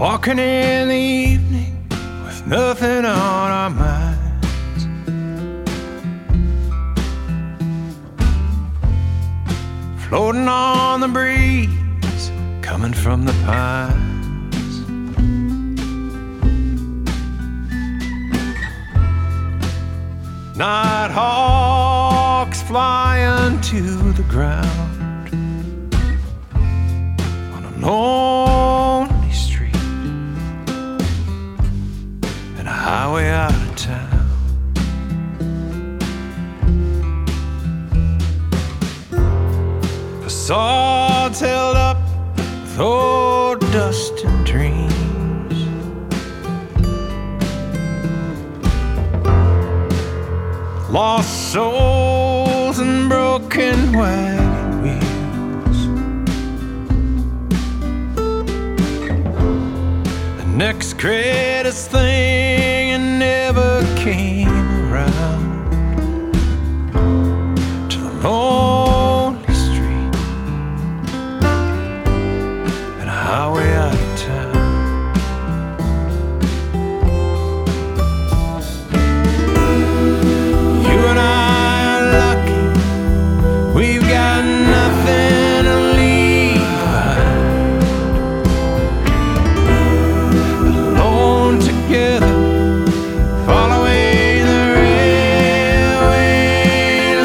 Walking in the evening with nothing on our minds. Floating on the breeze coming from the pines. Nighthawks flying to the ground on a lonely street and a highway out of town. Facades held up with old dust and dreams. Lost souls and broken wagon wheels. The next greatest thing and never came around to the lonely street and a highway out of town. We've got nothing to leave behind. Alone together, following the railway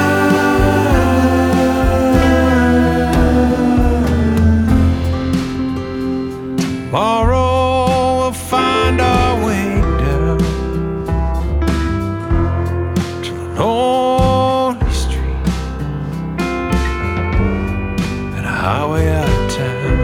line. Tomorrow we'll find our way down to the lonely street, highway out of town.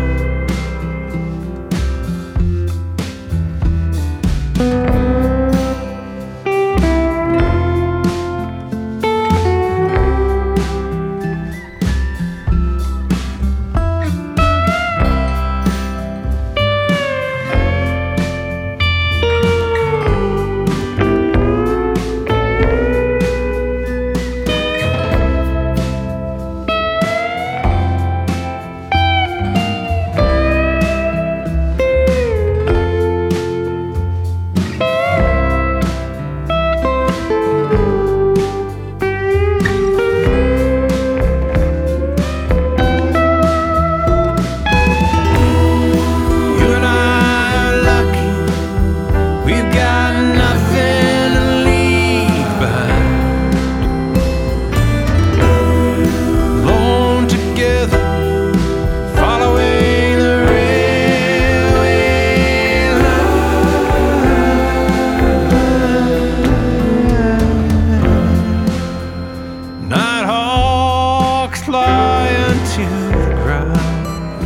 Flying to the ground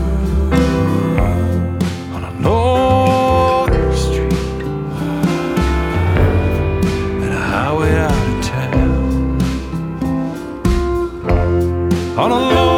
on a lonely street and a highway out of town. On a